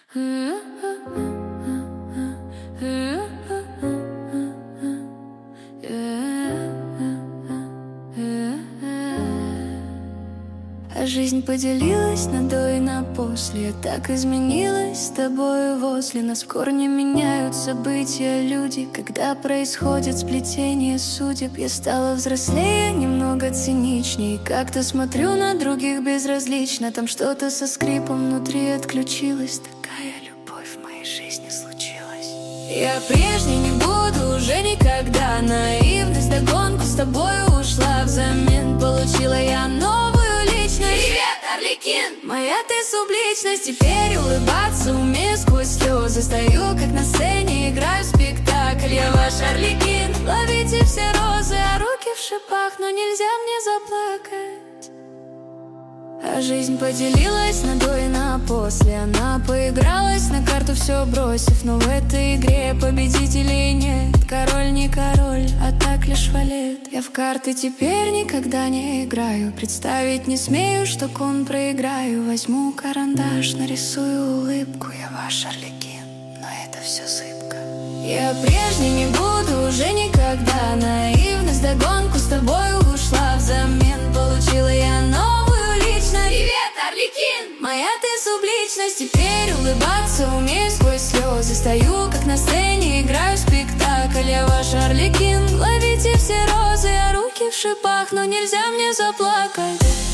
А жизнь поделилась на до и на после. Я так изменилась с тобою возле нас. В корне меняют события люди, когда происходит сплетение судеб. Я стала взрослее, немного циничней. Как-то смотрю на других безразлично. Там что-то со скрипом внутри отключилось. Такая любовь в моей жизни случилась. Я прежней не буду уже никогда. Наивность вдогонку с тобою ушла. Взамен получила я новую личность. Привет, Арлекин! Моя ты субличность. Теперь улыбаться умею сквозь слезы. Стою как на сцене, играю спектакль. Я ваш Арлекин. Ловите все розы, а руки в шипах, но нельзя мне заплакать. А жизнь поделилась на до и на после. Она поигралась на карту, все бросив. Но в этой игре победителей нет. Король не король, а так лишь валет. Я в карты теперь никогда не играю. Представить не смею, что кон проиграю. Возьму карандаш, нарисую улыбку. Я ваш Арлекин, но это все зыбко. Я прежней не буду уже никогда. Наивность вдогонку с тобой ушла. Взамен получила я новую личность. Привет, Арлекин! Моя ты субличность. Теперь улыбаться умею сквозь слезы. Стою как на сцене, играю спектакль. Я ваш Арлекин. Ловите все розы, а руки в шипах, но нельзя мне заплакать.